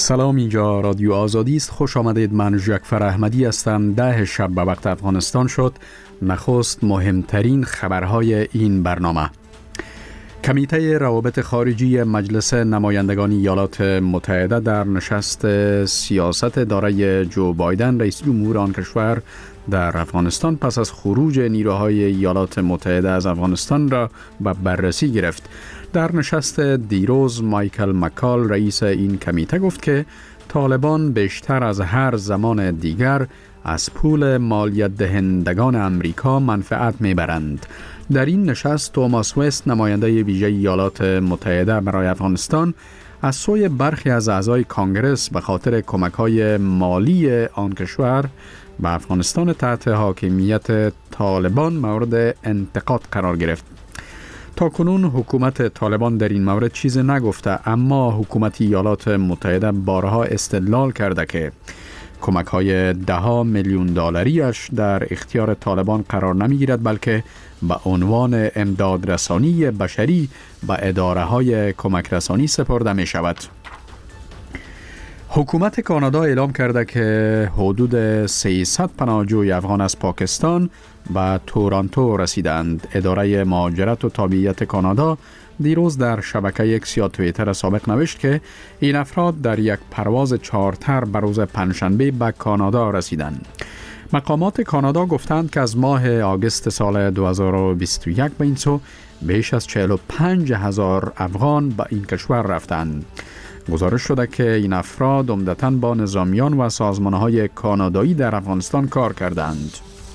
سلام، اینجا رادیو آزادی است. خوش آمدید. من جعفر احمدی هستم. 10 شب به وقت افغانستان شد. نخست مهمترین خبرهای این برنامه. کمیته روابط خارجی مجلس نمایندگان ایالات متحده در نشست سیاست دارای جو بایدن رئیس جمهور آن کشور در افغانستان پس از خروج نیروهای ایالات متحده از افغانستان را به بررسی گرفت. در نشست دیروز مایکل مکال رئیس این کمیته گفت که طالبان بیشتر از هر زمان دیگر از پول مالیات دهندگان امریکا منفعت میبرند. در این نشست توماس وست نماینده ویژه ایالات متحده برای افغانستان از سوی برخی از اعضای کانگرس به خاطر کمک‌های مالی آن کشور به افغانستان تحت حاکمیت طالبان مورد انتقاد قرار گرفت. تا کنون حکومت طالبان در این مورد چیزی نگفته، اما حکومت ایالات متحده بارها استدلال کرده که کمک‌های $10 میلیون در اختیار طالبان قرار نمی‌گیرد، بلکه به عنوان امداد رسانی بشری به اداره‌های کمک رسانی سپرده می‌شود. حکومت کانادا اعلام کرده که حدود 300 پناهجوی افغان از پاکستان به تورنتو رسیدند. اداره مهاجرت و تابعیت کانادا دیروز در شبکه اکس یا توییتر سابق نوشت که این افراد در یک پرواز چارتر به روز پنجشنبه به کانادا رسیدند. مقامات کانادا گفتند که از ماه آگوست سال 2021 به این سو بیش از 45,000 افغان به این کشور رفتند. گزارش شده که این افراد عمدتاً با نظامیان و سازمان‌های کانادایی در افغانستان کار کردند.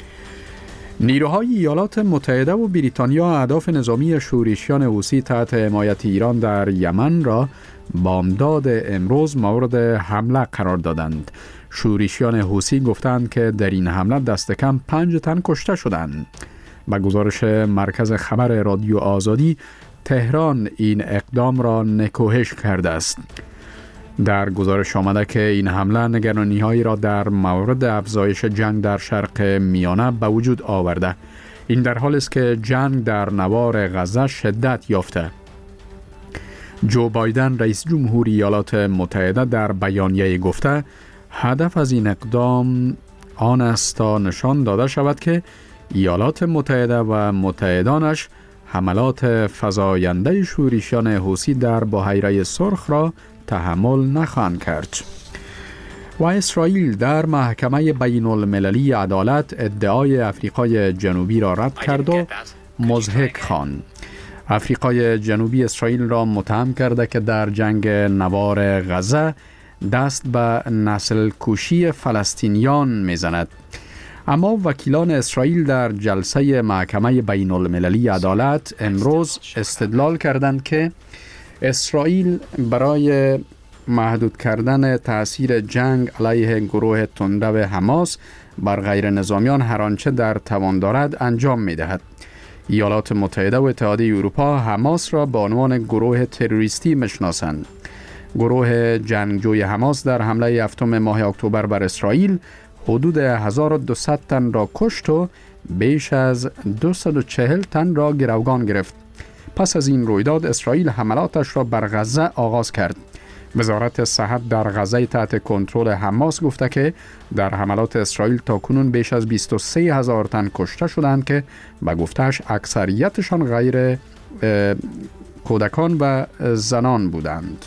نیروهای ایالات متحده و بریتانیا اهداف نظامی شورشیان حوثی تحت حمایت ایران در یمن را بامداد امروز مورد حمله قرار دادند. شورشیان حوثی گفتند که در این حمله دست کم 5 تن کشته شدند. با گزارش مرکز خبر رادیو آزادی، تهران این اقدام را نکوهش کرده است. در گزارش آمده که این حمله نگرانی‌هایی را در مورد افزایش جنگ در شرق میانه به وجود آورده. این در حالی است که جنگ در نوار غزه شدت یافته. جو بایدن رئیس جمهور ایالات متحده در بیانیه گفته هدف از این اقدام آن است تا نشان داده شود که ایالات متحده و متحدانش حملات فزاینده شورشیان حوثی در بحیره سرخ را تحمل نخواهند کرد. و اسرائیل در محکمه بین المللی عدالت ادعای آفریقای جنوبی را رد کرد و مضحک خواند. آفریقای جنوبی اسرائیل را متهم کرده که در جنگ نوار غزه دست به نسل کشی فلسطینیان میزند. اما وکیلان اسرائیل در جلسه محکمه بین المللی عدالت امروز استدلال کردند که اسرائیل برای محدود کردن تأثیر جنگ علیه گروه تندرو حماس بر غیر نظامیان هر آنچه در توان دارد انجام می‌دهد. ایالات متحده و اتحادیه اروپا حماس را به عنوان گروه تروریستی می‌شناسند. گروه جنگجوی حماس در حمله 7 ماه اکتبر بر اسرائیل حدود 1200 تن را کشت و بیش از 240 تن را گروگان گرفت. پس از این رویداد اسرائیل حملاتش را بر غزه آغاز کرد. وزارت صحت در غزه تحت کنترل حماس گفته که در حملات اسرائیل تاکنون بیش از 23,000 تن کشته شدند که به گفتهش اکثریتشان غیر کودکان و زنان بودند.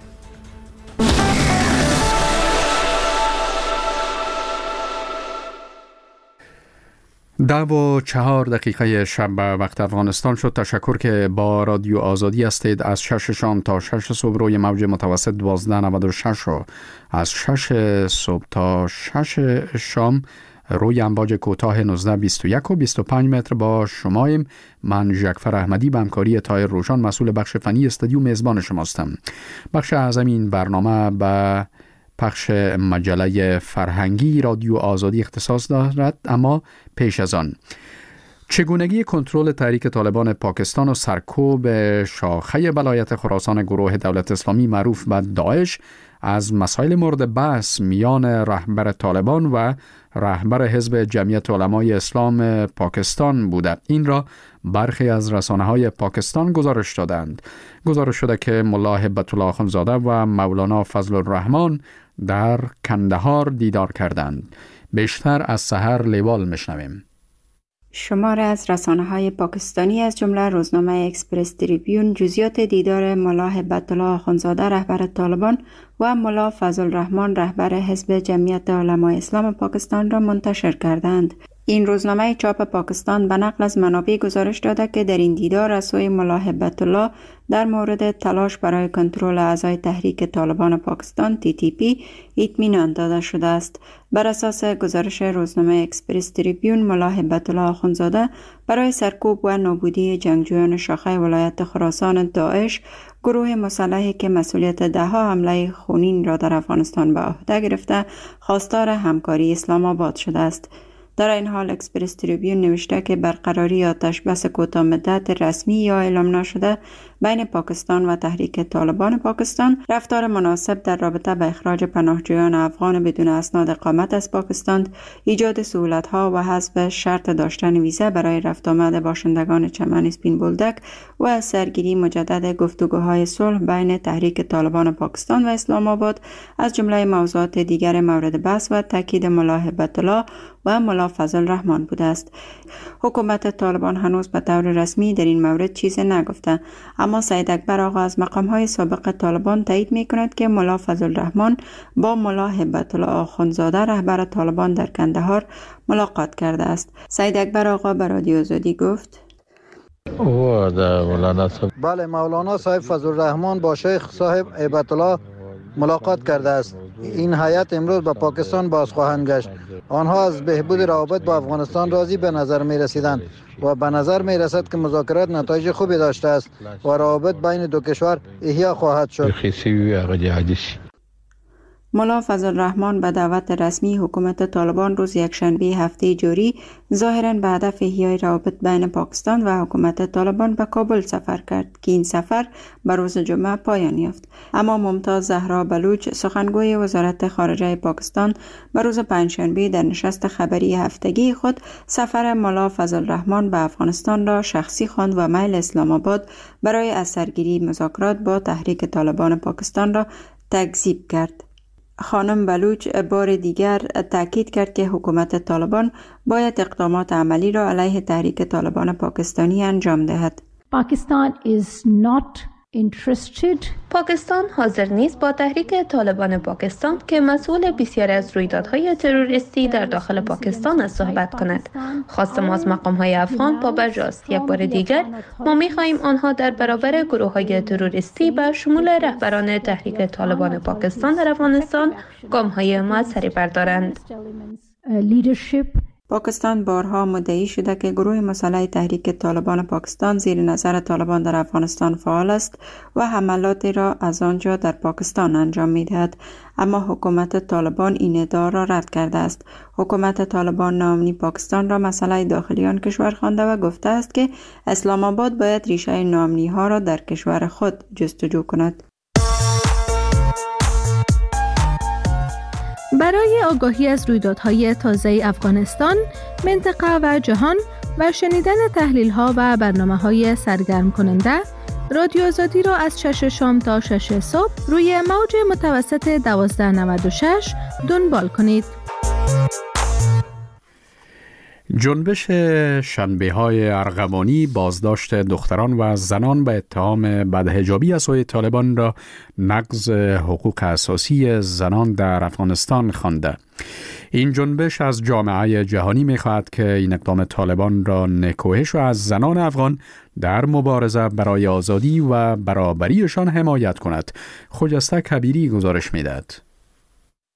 10:04 شب به وقت افغانستان شد. تشکر که با رادیو آزادی هستید. از 6 شام تا 6 صبح روی موج متوسط 1296 و از 6 صبح تا 6 شام روی امواج کوتاه 1921 و 25 متر با شمایم. من جعفر احمدی به همکاری طاهر روشان مسئول بخش فنی استودیو میزبان شماستم. بخش اعظم این برنامه به پخش مجله فرهنگی رادیو آزادی اختصاص دارد، اما پیش از آن چگونگی کنترل تحریک طالبان پاکستان و سرکوب شاخه ولایت خراسان گروه دولت اسلامی معروف به داعش از مسائل مورد بحث میان رهبر طالبان و رهبر حزب جمعیت علمای اسلام پاکستان بوده. این را برخی از رسانه‌های پاکستان گزارش دادند. گزارش شده که ملا هبت الله اخوندزاده و مولانا فضل الرحمن در کندهار دیدار کردند. بیشتر از سحر لیوال میشنویم. شمار از رسانه‌های پاکستانی از جمله روزنامه اکسپرس تریبیون جزئیات دیدار ملا هبت الله اخوندزاده رهبر طالبان و ملا فضل الرحمن رهبر حزب جمعیت علمای اسلام پاکستان را منتشر کردند. این روزنامه چاپ پاکستان به نقل از منابع گزارش داده که در این دیدار از سوی ملا هبت الله در مورد تلاش برای کنترل اعضای تحریک طالبان پاکستان TTP اطمینان داده شده است. بر اساس گزارش روزنامه اکسپرس تریبیون، ملا هبت الله اخوندزاده برای سرکوب و نابودی جنگجویان شاخه ولایت خراسان داعش، گروه مسلحی که مسئولیت ده‌ها حمله خونین را در افغانستان به عهده گرفته، خواستار همکاری اسلام آباد شده است. در این حال اکسپرس تریبیون نوشته که برقراری آتش بس کوتاه مدت رسمی یا اعلام نشده بین پاکستان و تحریک طالبان پاکستان، رفتار مناسب در رابطه با اخراج پناهجویان افغان بدون اسناد اقامت از پاکستان، ایجاد سهولت‌ها و حذف شرط داشتن ویزا برای رفت آمد باشندگان چمن اسپین بولدک و سرگیری مجدد گفتگوهای صلح بین تحریک طالبان پاکستان و اسلام آباد از جمله موضوعات دیگر مورد بحث و تاکید ملا هبت الله و ملا فضل الرحمن بوده است. حکومت طالبان هنوز به طور رسمی در این مورد چیزی نگفته، اما سید اکبر آقا از مقام‌های سابق طالبان تایید می‌کند که ملا فضل الرحمن با ملا هبت الله اخوندزاده رهبر طالبان در کندهار ملاقات کرده است. سید اکبر آقا به رادیو آزادی گفت: بله، مولانا صاحب فضل الرحمن با شیخ صاحب هبت الله ملاقات کرده است. این هیئت امروز به پاکستان باز خواهند گشت. آنها از بهبود روابط با افغانستان راضی به نظر می رسیدند و به نظر می رسد که مذاکرات نتایج خوبی داشته است و روابط بین دو کشور احیا خواهد شد. ملا فضل الرحمن به دعوت رسمی حکومت طالبان روز یکشنبه هفته جاری ظاهراً به هدف احیای روابط بین پاکستان و حکومت طالبان به کابل سفر کرد که این سفر به روز جمعه پایان یافت. اما ممتاز زهرا بلوچ، سخنگوی وزارت خارجه پاکستان، به روز پنجشنبه در نشست خبری هفتگی خود سفر ملا فضل الرحمن به افغانستان را شخصی خواند و میل اسلام آباد برای از سرگیری مذاکرات با تحریک طالبان پاکستان را تکذیب کرد. خانم بلوچ بار دیگر تاکید کرد که حکومت طالبان باید اقدامات عملی را علیه تحریک طالبان پاکستانی انجام دهد. پاکستان حاضر نیست با تحریک طالبان پاکستان که مسئول بسیاری از رویدادهای تروریستی در داخل پاکستان است صحبت کند. خواست ما از مقام‌های افغان پابرجاست. یک بار دیگر ما می‌خواهیم آنها در برابر گروه‌های تروریستی به شمول رهبران تحریک طالبان پاکستان در افغانستان گام‌های موثری بردارند. پاکستان بارها مدعی شده که گروه مسلح تحریک طالبان پاکستان زیر نظر طالبان در افغانستان فعال است و حملاتی را از آنجا در پاکستان انجام می‌دهد، اما حکومت طالبان این ادعا را رد کرده است. حکومت طالبان ناامنی پاکستان را مسئله داخلی آن کشور خوانده و گفته است که اسلام آباد باید ریشه ناامنی‌ها را در کشور خود جستجو کند. برای آگاهی از رویدادهای تازه افغانستان، منطقه و جهان و شنیدن تحلیل‌ها و برنامه‌های سرگرم کننده، رادیو آزادی را از 6 شام تا 6 صبح روی موج متوسط 1296 دنبال کنید. جنبش شنبه‌های ارغوانی بازداشت دختران و زنان به اتهام بدحجابی از سوی طالبان را نقض حقوق اساسی زنان در افغانستان خوانده. این جنبش از جامعه جهانی می‌خواهد که این اقدام طالبان را نکوهش و از زنان افغان در مبارزه برای آزادی و برابریشان حمایت کند. خجسته کبیری گزارش می‌دهد.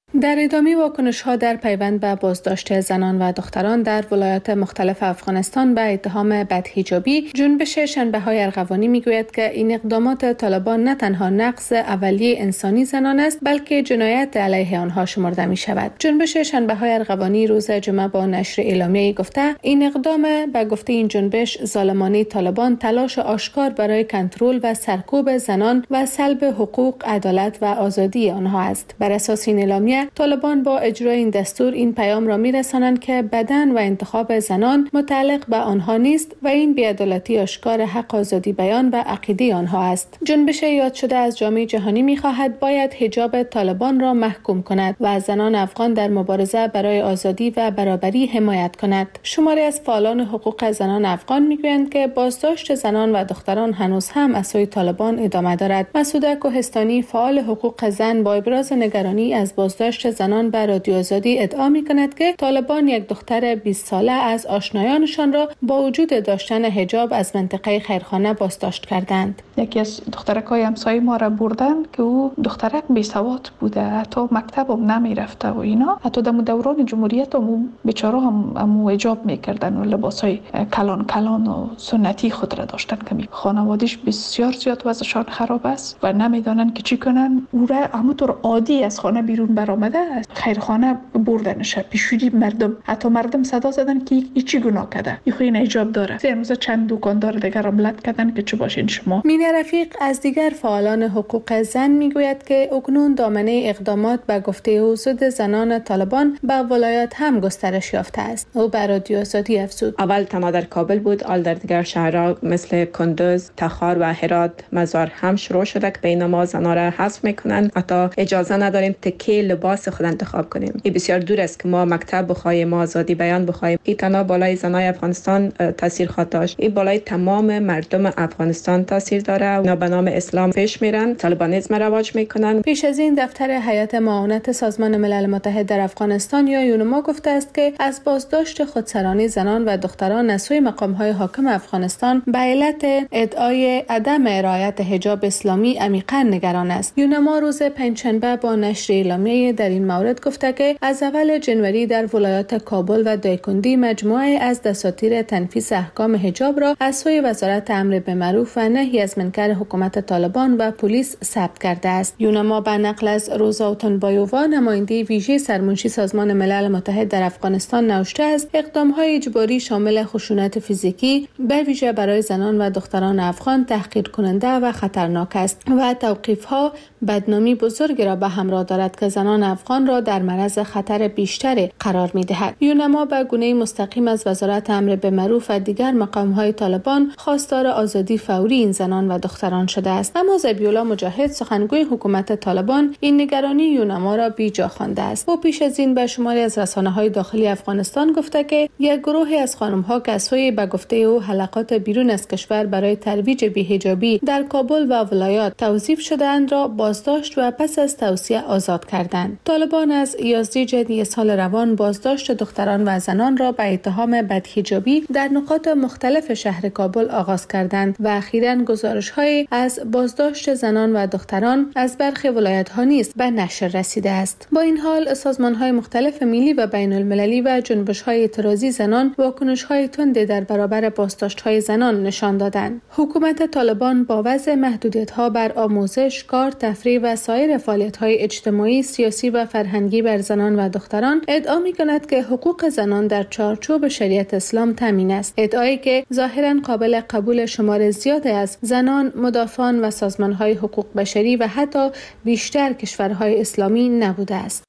در ادامه واکنش‌ها در پیوند به بازداشت زنان و دختران در ولایات مختلف افغانستان به اتهام بدحجابی، جنبش شنبه‌های ارغوانی میگوید که این اقدامات طالبان نه تنها نقض اولیه انسانی زنان است، بلکه جنایت علیه آنها شمرده می‌شود. جنبش شنبه‌های ارغوانی روز جمعه با نشر اعلامیه‌ای گفته این اقدام به گفته این جنبش ظالمانه طالبان تلاش آشکار برای کنترل و سرکوب زنان و سلب حقوق، عدالت و آزادی آنها است. بر اساس این اعلامیه طالبان با اجرای این دستور این پیام را می‌رسانند که بدن و انتخاب زنان متعلق به آنها نیست و این بی‌عدالتی آشکار حق آزادی بیان و عقیده آنها است. جنبش یاد شده از جامعه جهانی می‌خواهد باید حجاب طالبان را محکوم کند و از زنان افغان در مبارزه برای آزادی و برابری حمایت کند. شماری از فعالان حقوق زنان افغان می‌گویند که بازداشت زنان و دختران هنوز هم از سوی طالبان ادامه دارد. مسعوده کوهستانی فعال حقوق زن با ابراز نگرانی از بازداشت زنان به رادیو آزادی ادعا می‌کند که طالبان یک دختر 20 ساله از آشنایانشان را با وجود داشتن حجاب از منطقه خیرخانه بازداشت کردند. یکی از دخترکای همسایه ما را بردن که او دخترک بی سواد بوده، حتی مکتب هم نمیرفته و اینا. حتی در دوران جمهوریت هم بیچاره هم حجاب میکردن و لباسای کلان و سنتی خود را داشتن که خانواده‌اش بسیار زیاد وضعشان خراب است و نمیدانن که چی کنن. او را همونطور عادی از خانه بیرون برآمده است، خیرخانه بردنش. پیشوری مردم صدا زدن که این چی گناه کرده، این حجاب داره. امروز چند دکاندار دیگر عملت کردن که چه باشین شما. مینه رفیق از دیگر فعالان حقوق زن میگوید که اکنون دامنه اقدامات به گفته او ضد زنان طالبان به ولایات هم گسترش یافته است. او بر رادیو آزادی افزود: اول تنها در کابل بود، حال در دیگر شهرها مثل کندوز، تخار و هرات مزار هم شروع شده که بین ما زنان را حذف میکنن. حتی اجازه نداریم تکه لباس خود انتخاب کنیم. این بسیار دور است که ما مکتب بخوایم، ما آزادی بیان بخوایم. این تنها بالای زنای افغانستان تاثیر خواهد داشت. این بالای تمام مردم افغانستان تاثیر داره. اونا به نام اسلام پیش میرن، طالبانیسم رواج میکنن. پیش از این دفتر هیئت معاونت سازمان ملل متحد در افغانستان یا یونما گفته است که از بازداشت خودسرانه زنان و دختران از سوی مقام‌های حاکم افغانستان به علت ادعای عدم رعایت حجاب اسلامی عمیقاً نگران است. یونما روز پنجشنبه با نشر اعلامیه در این مورد گفته که از اول جنوری در ولایات کابل و دایکندی مجموعه از دساتیر تنفیذ احکام حجاب را از سوی وزارت امر بالمعروف و نهی از منکر حکومت طالبان و پلیس ثبت کرده است. یونما به نقل از روزا اوتنبایووا نماینده ویژه سرمنشی سازمان ملل متحد در افغانستان نوشته است اقدام‌های اجباری شامل خشونت فیزیکی به ویژه برای زنان و دختران افغان تحقیر کننده و خطرناک است و توقیف‌ها بدنامی بزرگی را به همراه دارد که زنان افغان را در معرض خطر بیشتری قرار می‌دهد. یونما به گونه مستقیم از وزارت امر بالمعروف و دیگر مقام‌های طالبان خواستار آزادی فوری این زنان و دختران شده است. اما ذبیح‌الله مجاهد سخنگوی حکومت طالبان این نگرانی یونما را بیجا خوانده است. او پیش از این به شماری از رسانه‌های داخلی افغانستان گفته که یک گروهی از خانم‌ها که از سوی به گفته او حلقات بیرون از کشور برای ترویج بی‌حجابی در کابل و ولایات توظیف شده‌اند را بازداشت و پس از توصیه آزاد کردند. طالبان از یازدی سال روان بازداشت دختران و زنان را به اتهام بدحجابی در نقاط مختلف شهر کابل آغاز کردند و اخیراً گزارش‌های از بازداشت زنان و دختران از برخی ولایت‌ها نیز به نشر رسیده است. با این حال سازمان‌های مختلف ملی و بین‌المللی و جنبش‌های اعتراضی زنان واکنش‌های تند در برابر بازداشت‌های زنان نشان دادند. حکومت طالبان با وضع محدودیت‌ها بر آموزش، کار، تفریح و سایر فعالیت‌های اجتماعی، سیاسی و فرهنگی بر زنان و دختران ادعا می‌کند که حقوق زنان در چارچوب شریعت اسلام تامین است. ادعایی که ظاهراً قابل قبول شمار زیادی از زنان، مدافعان و سازمان‌های حقوق بشری و حتی بیشتر کشورهای اسلامی نبوده است.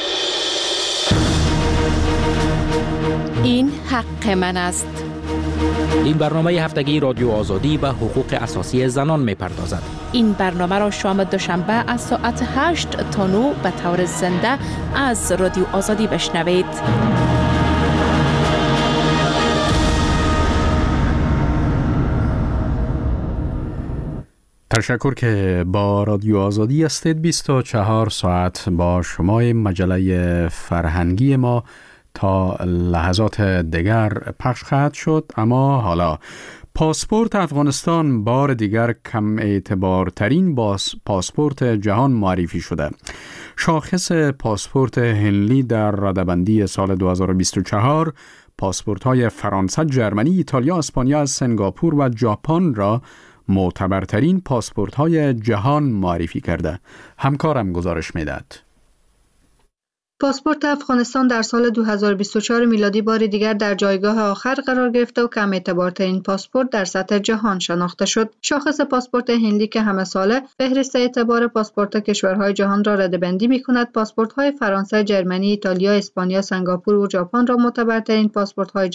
این حق من است. این برنامه هفتگی رادیو آزادی به حقوق اساسی زنان می‌پردازد. این برنامه را شام دوشنبه از ساعت 8 تا 9 به طور زنده از رادیو آزادی بشنوید. تشکر که با رادیو آزادی هستید. 24 ساعت با شما. مجله فرهنگی ما تا لحظات دیگر پخش خواهد شد، اما حالا پاسپورت افغانستان بار دیگر کم اعتبارترین پاسپورت جهان معرفی شده. شاخص پاسپورت هنلی در رده‌بندی سال 2024 پاسپورت‌های فرانسه، جرمنی، ایتالیا، اسپانیا، سنگاپور و ژاپن را معتبرترین پاسپورت‌های جهان معرفی کرده. همکارم گزارش می‌دهد. پاسپورت افغانستان در سال 2024 میلادی بار دیگر در جایگاه آخر قرار گرفته و کم اعتبارترین پاسپورت در سطح جهان شناخته شد. شاخص پاسپورت هنلی که همه ساله فهرست اعتبار پاسپورت کشورهای جهان را رده‌بندی می‌کند، پاسپورت‌های فرانسه، جرمنی، ایتالیا، اسپانیا، سنگاپور و ژاپن را معتبرترین پاسپورت‌های